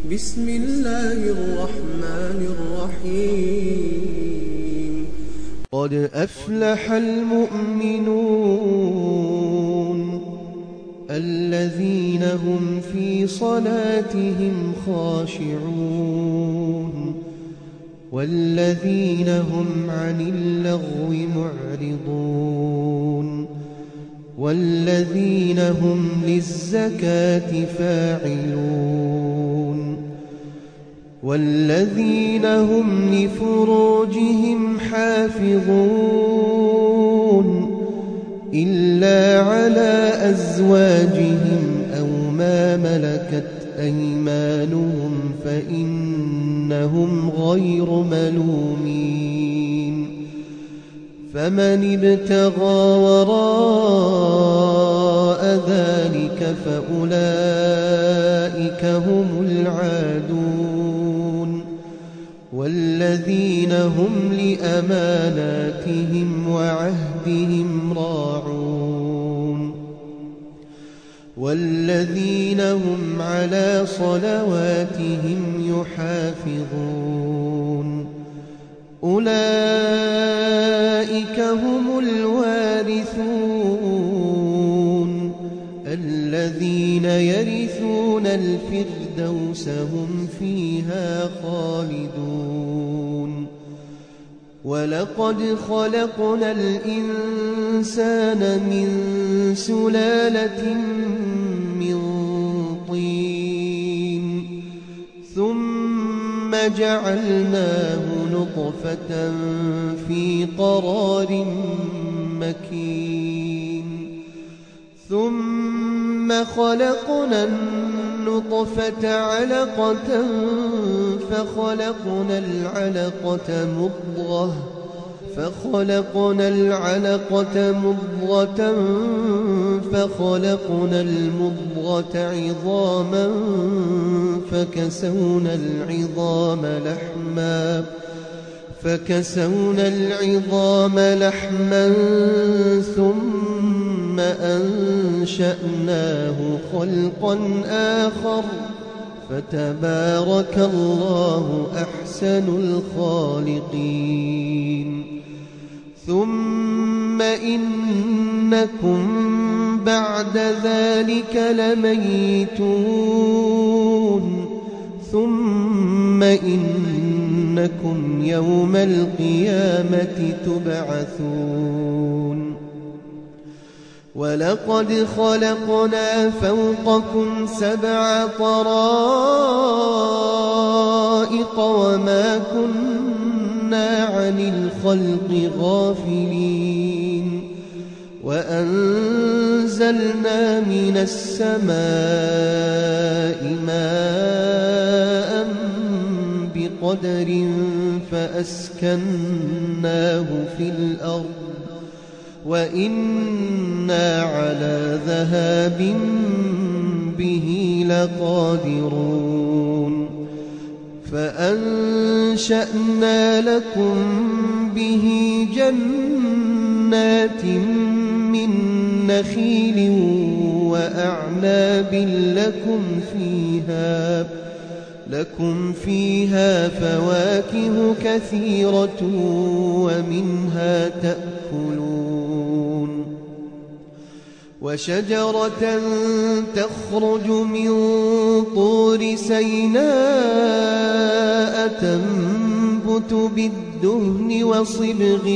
بسم الله الرحمن الرحيم قد أفلح المؤمنون الذين هم في صلاتهم خاشعون والذين هم عن اللغو معرضون والذين هم للزكاة فاعلون والذين هم لفروجهم حافظون إلا على أزواجهم أو ما ملكت أيمانهم فإنهم غير ملومين فمن ابتغى وراء ذلك فأولئك هم العادون والذين هم لأماناتهم وعهدهم راعون والذين هم على صلواتهم يحافظون أولئك هم الوارثون الذين يرثون الفردوس هم فيها خالدون ولقد خلقنا الإنسان من سلالة من طين ثم جعلناه نطفة في قرار مكين ثم خلقنا النطفة علقة فخلقنا العلقة مضغة فخلقنا المضغة عظاما فكسونا العظام لحما ثم أنشأناه خلقا آخر فتبارك الله أحسن الخالقين ثم إنكم بعد ذلك لميتون ثم إنكم يوم القيامة تبعثون ولقد خلقنا فوقكم 7 طرائق وما كنا عن الخلق غافلين وأنزلنا من السماء ماء بقدر فأسكناه في الأرض وإنا على ذهاب به لقادرون فأنشأنا لكم به جنات من نخيل وأعناب لكم فيها فواكه كثيرة ومنها تأكلون وشجرة تخرج من طور سيناء تنبت بالدهن وصبغ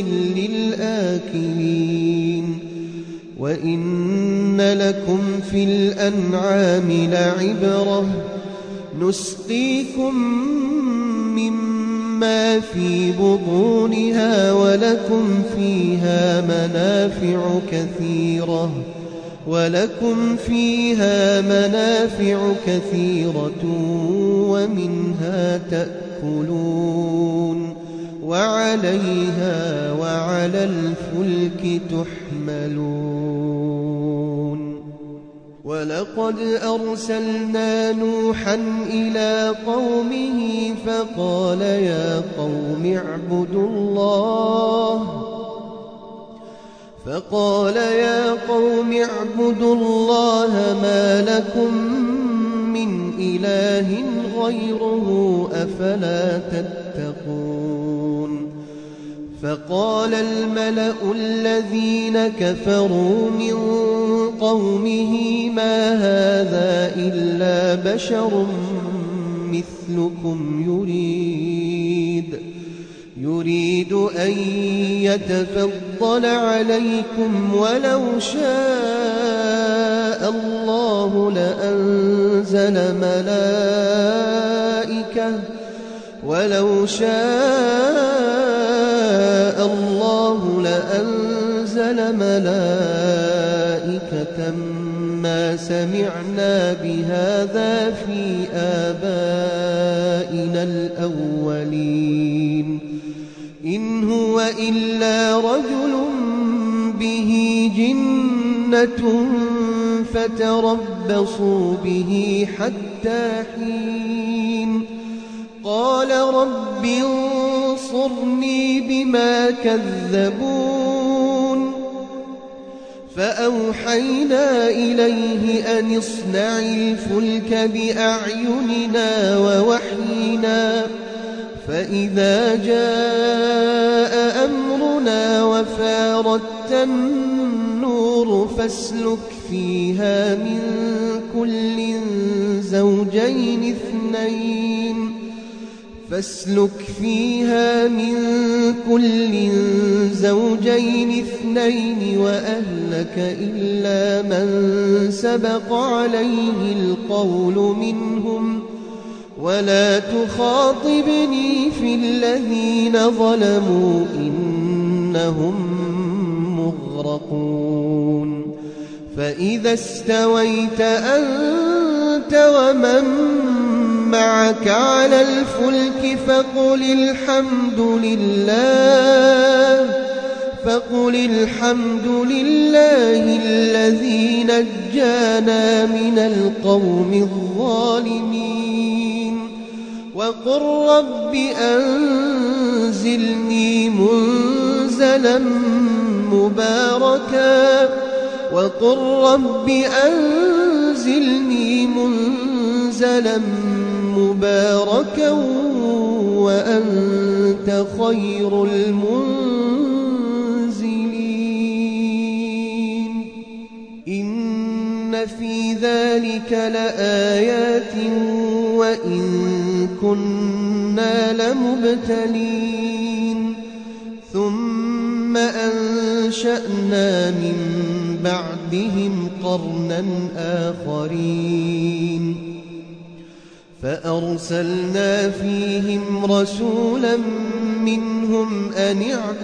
للآكلين وإن لكم في الأنعام لعبرة نسقيكم مما في بطونها ولكم فيها منافع كثيرة ومنها تأكلون وعليها وعلى الفلك تحملون ولقد أرسلنا نوحا إلى قومه فقال يا قوم اعبدوا الله ما لكم من إله غيره أفلا تتقون فقال الملأ الذين كفروا من قومه ما هذا إلا بشر مثلكم يريد أن يتفضل عليكم ولو شاء الله لأنزل ملائكة ما سمعنا بهذا في آبائنا الأولين إن هو إلا رجل به جنة فتربصوا به حتى حين قال رب انصرني بما كذبون فأوحينا إليه أن اصنع الفلك بأعيننا ووحينا فإذا جاء أمرنا وفارت النور فاسلك فيها من كل زوجين اثنين وأهلك إلا من سبق عليه القول منهم ولا تخاطبني في الذين ظلموا إنهم مغرقون فإذا استويت أنت ومن معك على الفلك فقل الحمد لله الذي نجانا من القوم الظالمين وقل رب أنزلني منزلا مباركا وأنت خير المنزلين إن في ذلك لآيات وإن كنا لمبتلين ثم أنشأنا من بعدهم قرنا آخرين فأرسلنا فيهم رسولا منهم أن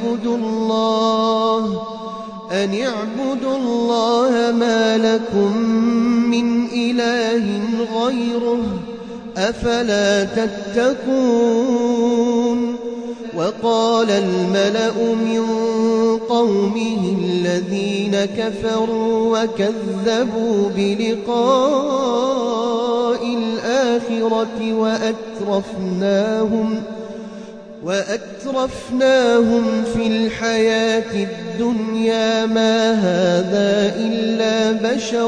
اعبدوا الله ما لكم من إله غيره أفلا تتقون وقال الملأ من قومه الذين كفروا وكذبوا بلقاء الآخرة وأترفناهم في الحياة الدنيا ما هذا إلا بشر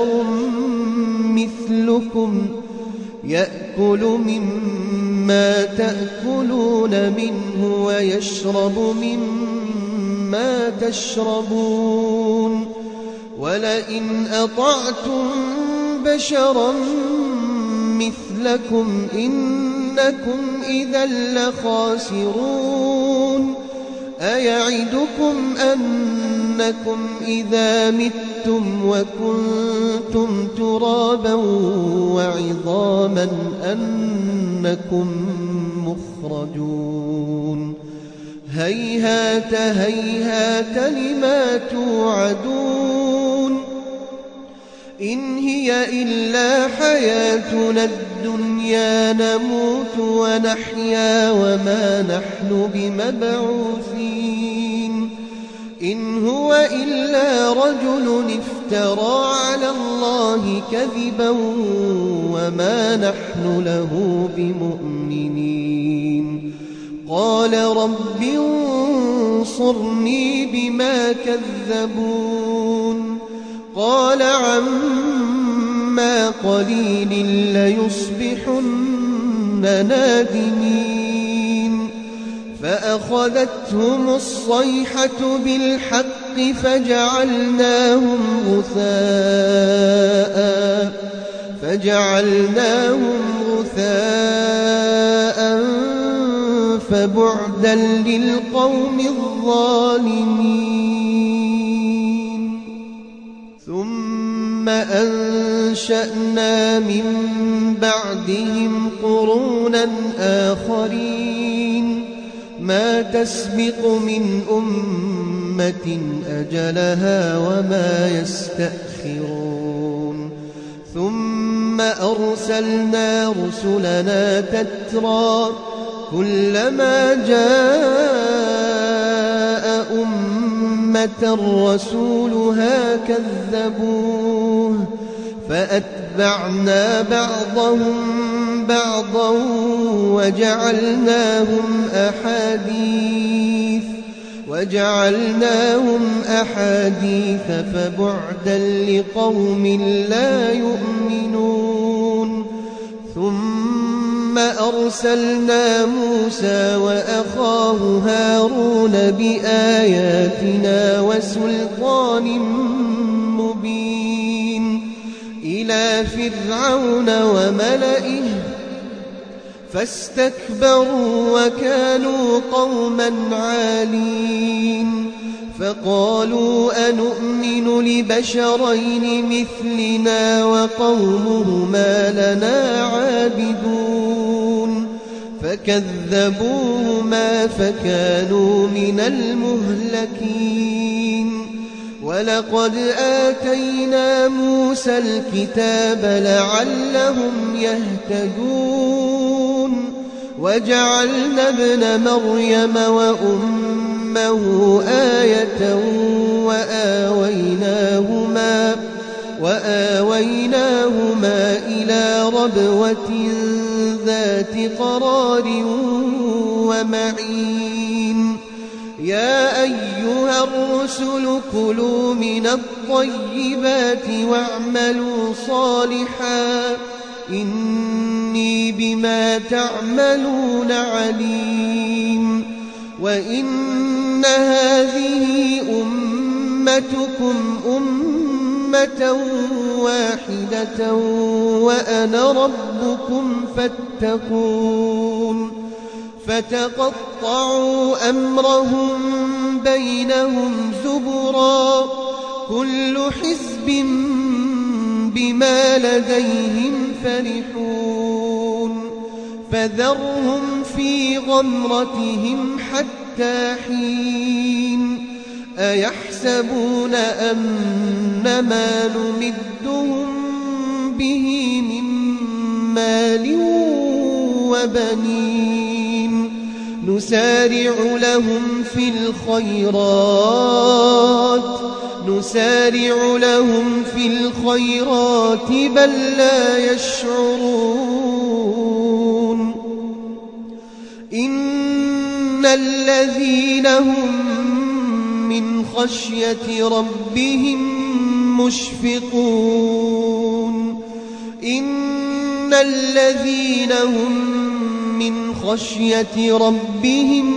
مثلكم يأكل مما تأكلون منه ويشرب مما تشربون ولئن أطعتم بشرا مثلكم إنكم إذا لخاسرون أيعدكم أنكم إذا متم وكنتم ترابا وعظاما أنكم مخرجون هيهات هيهات لما توعدون إن هي إلا حياتنا الدنيا نموت ونحيا وما نحن بمبعوثين إن هو إلا رجل افترى على الله كذبا وما نحن له بمؤمنين قال رب انصرني بما كذبون قال عما عما قليل ليصبحن نادمين فأخذتهم الصيحة بالحق فجعلناهم غثاء فبعدا للقوم الظالمين ثم أنشأنا من بعدهم قرونا آخرين ما تسبق من أمة أجلها وما يستأخرون ثم أرسلنا رسلنا تترى كلما جاء أمة رسولها كذبوه فأتبعنا بعضهم بعضا وجعلناهم أحاديث فبعدا لقوم لا يؤمنون ثم أرسلنا موسى وأخاه هارون بآياتنا وسلطان مبين إلى فرعون وملئه فاستكبروا وكانوا قوما عالين فقالوا أنؤمن لبشرين مثلنا وقومهما لنا عابدون فكذبوهما فكانوا من المهلكين ولقد آتينا موسى الكتاب لعلهم يهتدون وجعلنا ابن مريم وأمه آية وآويناهما إلى ربوة ذات قرار ومعين يا أيها الرسل كلوا من الطيبات واعملوا صالحا إني بما تعملون عليم وإن هذه أمتكم أمة واحدة وأنا ربكم فاتقون فتقطعوا أمرهم بينهم زبرا كل حزب بما لديهم فرحون فذرهم في غمرتهم حتى حين أيحسبون أن ما نمدهم به من مال وبنين نسارع لهم في الخيرات بل لا يشعرون إن الذين هم من خشية ربهم مشفقون إن الذين هم من خشية ربهم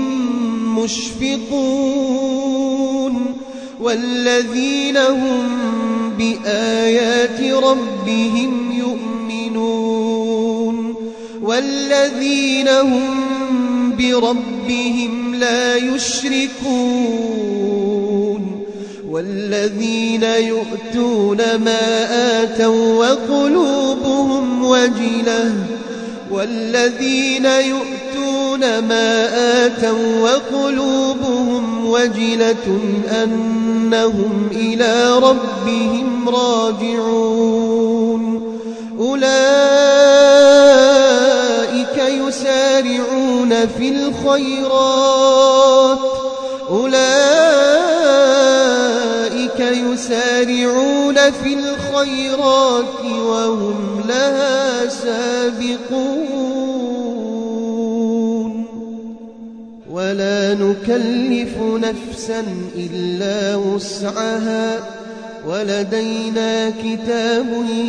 مشفقون والذين هم بآيات ربهم يؤمنون والذين هم بربهم لا يشركون والذين يؤتون ما آتوا وقلوبهم وجلة أنهم إلى ربهم راجعون أولئك يسارعون في الخيرات وهم لها سابقون ولا نكلف نفسا إلا وسعها ولدينا كتاب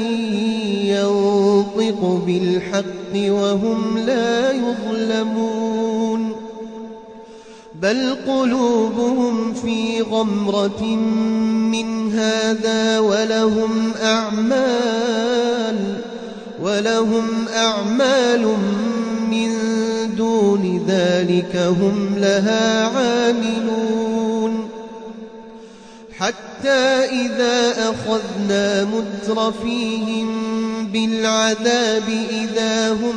ينطق بالحق وهم لا يظلمون بل قلوبهم في غمرة من هذا ولهم أعمال من دون ذلك هم لها عاملون حتى إذا أخذنا مترفيهم بالعذاب إذا هم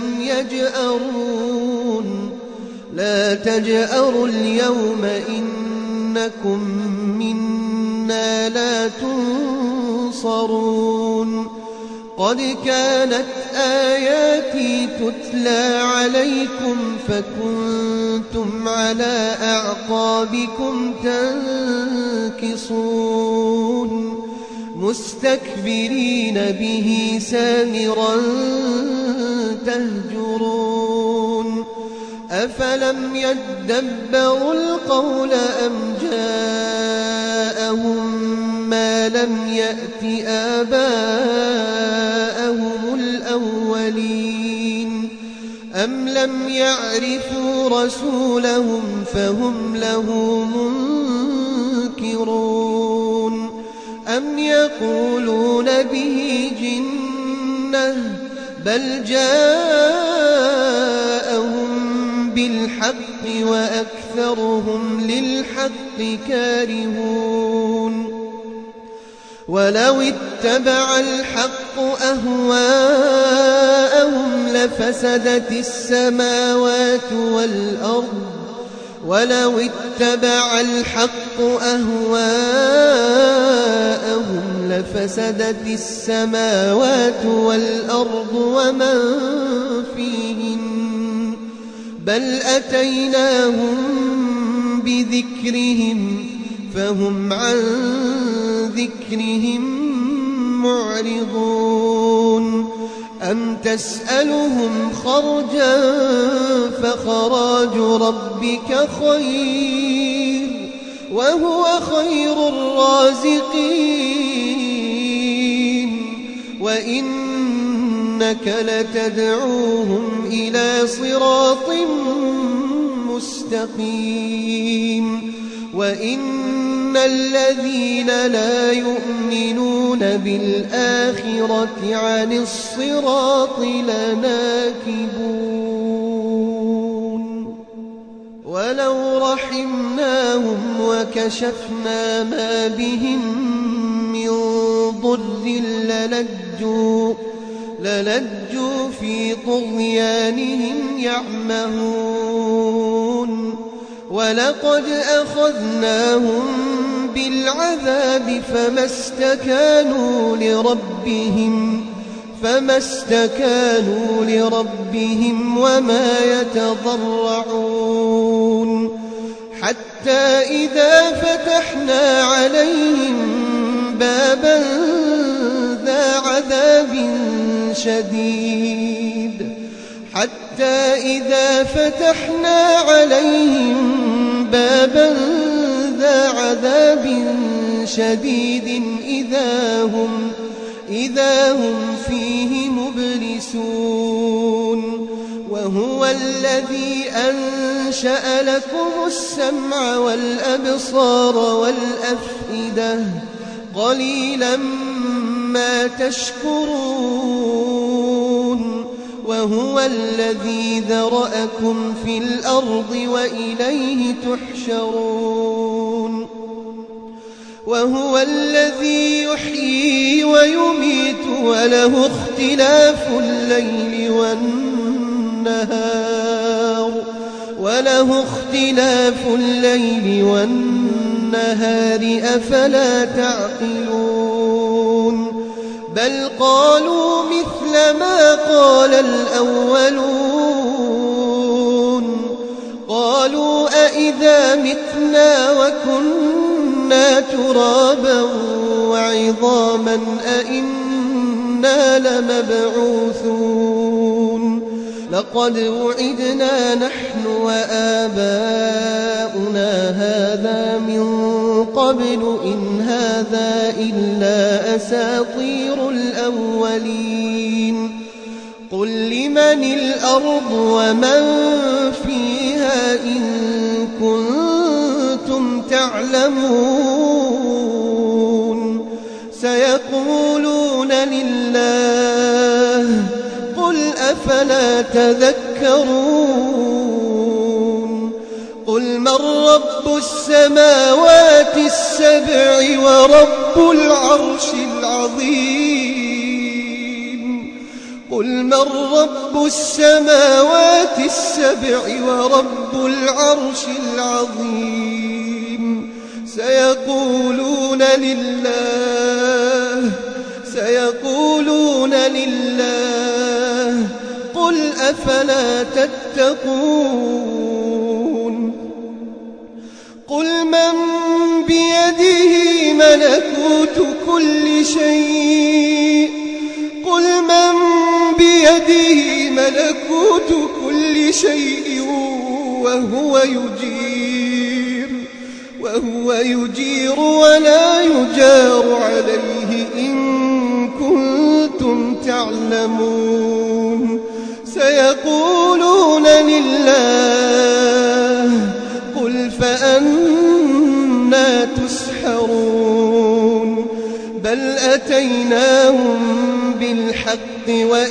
يجأرون لا تجأروا اليوم إنكم منا لا تنصرون قد كانت آياتي تتلى عليكم فكنتم على أعقابكم تنكصون مستكبرين به سامرا تهجرون أفلم يدبروا القول أم جاءهم ما لم يأت آباءهم الأولين أم لم يعرفوا رسولهم فهم له منكرون أم يقولون به جنة بل جاءهم بالحق وأكثرهم للحق كارهون ولو اتبع الحق أهواءهم لفسدت السماوات والأرض ومن فيهن بل أتيناهم بذكرهم فهم عن ذكرهم معرضون أم تسألهم خرجا فخراج ربك خير وهو خير الرازقين وإنك لتدعوهم إلى صراط مستقيم وإن الذين لا يؤمنون بالآخرة عن الصراط لناكبون ولو رحمناهم وكشفنا ما بهم من ضر للجوا في طغيانهم يعمهون ولقد أخذناهم بالعذاب فما استكانوا لربهم وما يتضرعون حتى إذا فتحنا عليهم بابا ذا عذاب شديد إذا هم فيه مبلسون وهو الذي أنشأ لكم السمع والأبصار والأفئدة قليلا ما تشكرون وهو الذي ذرأكم في الأرض وإليه تحشرون وهو الذي يحيي ويميت وله اختلاف الليل والنهار أفلا تعقلون بل قالوا مثل ما قال الأولون قالوا أئذا متنا وكنا ترابا وعظاما أئنا لمبعوثون لقد وعدنا نحن وآباؤنا هذا من قبل إن هذا إلا أساطير الأولين قل لمن الأرض ومن فيها إن كنتم تعلمون سيقولون لله قل أفلا تذكرون قل من رب السماوات السبع ورب العرش العظيم قل من رب السماوات السبع ورب العرش العظيم سيقولون لله قل أفلا تتقون قل من بيده ملكوت كل شيء وهو يجير ولا يجار عليه إن كنتم تعلمون سيقولون لله قل فأنى تسحرون بل أتيناهم بالحق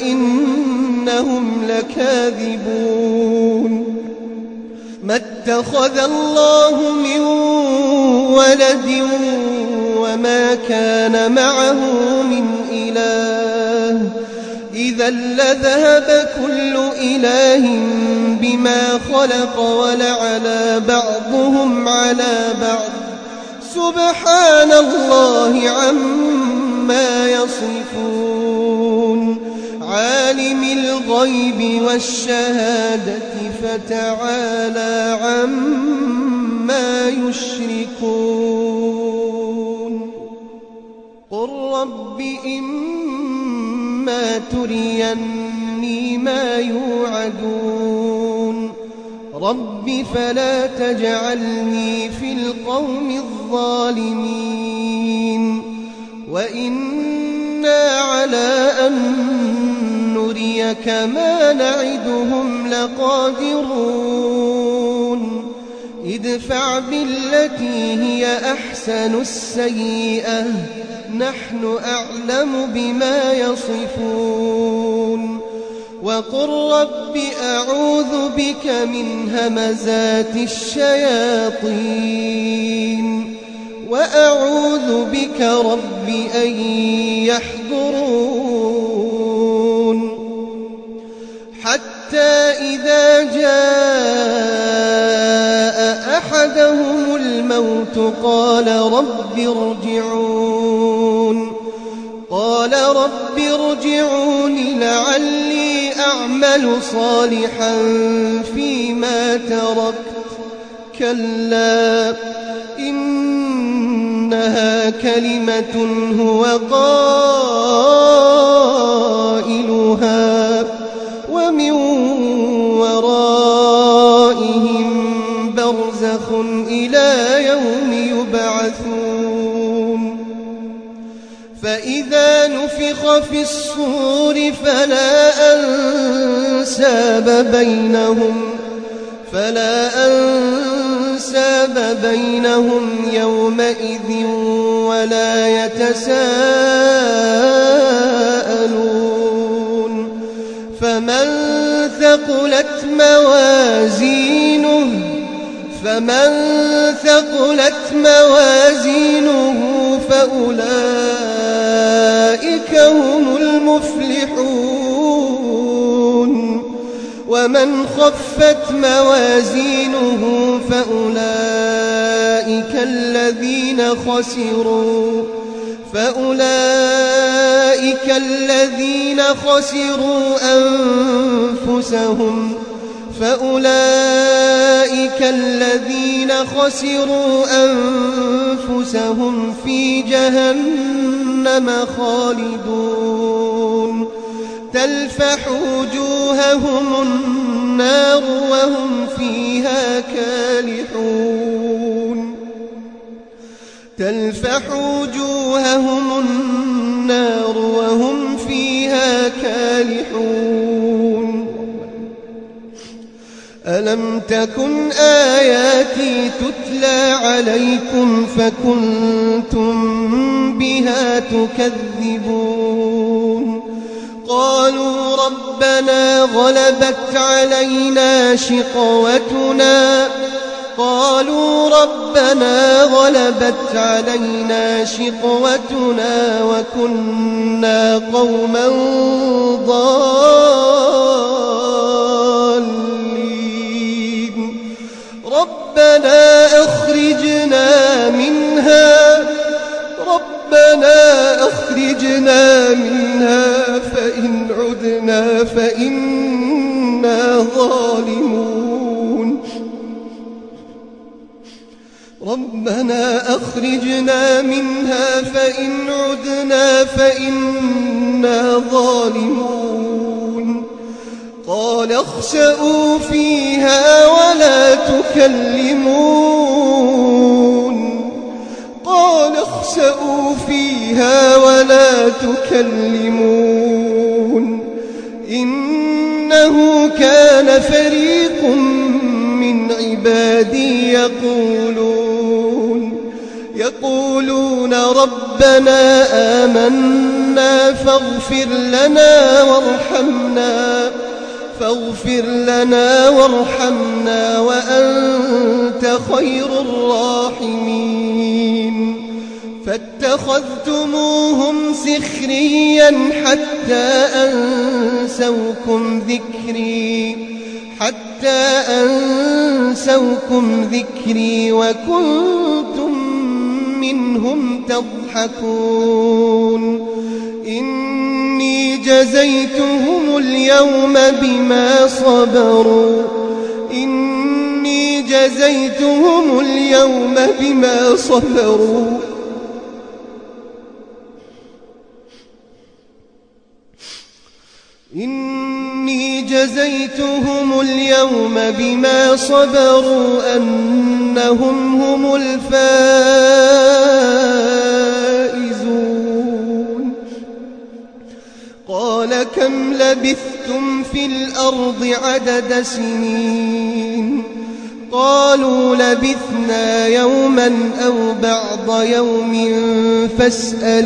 وإنهم لكاذبون ما اتخذ الله من ولد وما كان معه من إله إذا لذهب كل إله بما خلق ولعلى بعضهم على بعض سبحان الله عما يصفون عالم الغيب والشهادة فتعالى عما يشركون قل رب إما تريني ما يوعدون رب فلا تجعلني في القوم الظالمين وإنا على أن نريك ما نعدهم لقادرون ادفع بالتي هي أحسن السيئة نحن أعلم بما يصفون وقل رب أعوذ بك من همزات الشياطين وأعوذ بك رب أن يحضرون حتى إذا جاء أحدهم الموت قال رب ارجعون لعلي أعمل صالحا فيما تركت كلا إنها كلمة هو قائلها ومن ورائهم برزخ إلى يوم يبعثون فإذا نفخ في الصور فلا أنساب بينهم يومئذ ولا يتساءلون فمن ثقلت موازينه فأولئك هم المفلحون ومن خفت موازينه فأولئك الذين خسروا أنفسهم في جهنم خالدون تلفح وجوههم النار وهم فيها كالحون تلفح وجوههم النار وهم فيها كالحون ألم تكن آياتي تتلى عليكم فكنتم بها تكذبون قالوا ربنا غلبت علينا شقوتنا وكنا قوما ضالين ربنا أخرجنا منها فإن عدنا فإنا ظالمون ربنا أخرجنا منها فإن عدنا فإنا ظالمون قال اخسئوا فيها ولا تكلمون إنه كان فريق من عبادي يقولون ربنا آمنا فاغفر لنا وارحمنا وأنت خير الراحمين فاتخذتموهم سخريا حتى أنسوكم ذكري وكنتم منهم تضحكون إني جزيتهم اليوم بما صبروا أنهم هم الفائزون قال كم لبثتم في الأرض عدد سنين قالوا لبثنا يوما أو بعض يوم فاسأل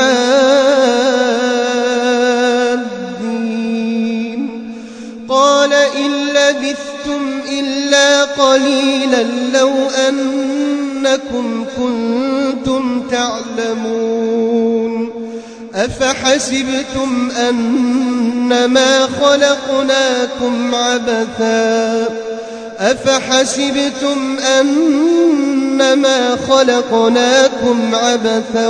العادين قال إن لبثتم إلا قليلا لو أنكم كنتم تعلمون أفحسبتم أنما خلقناكم عبثا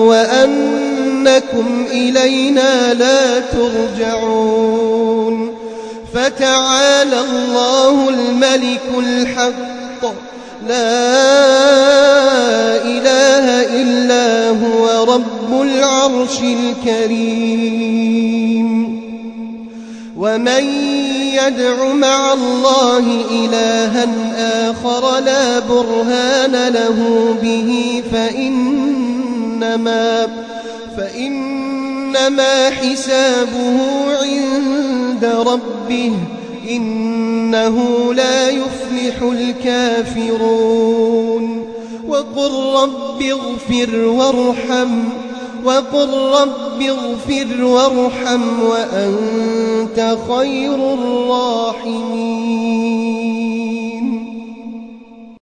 وأنكم إلينا لا ترجعون فتعالى الله الملك الحق لا إله إلا هو رب العرش الكريم ومن يدع مع الله إلها آخر لا برهان له به فإنما حسابه عند ربه إنه لا يفلح الكافرون وقل رب اغفر وارحم وأنت خير الراحمين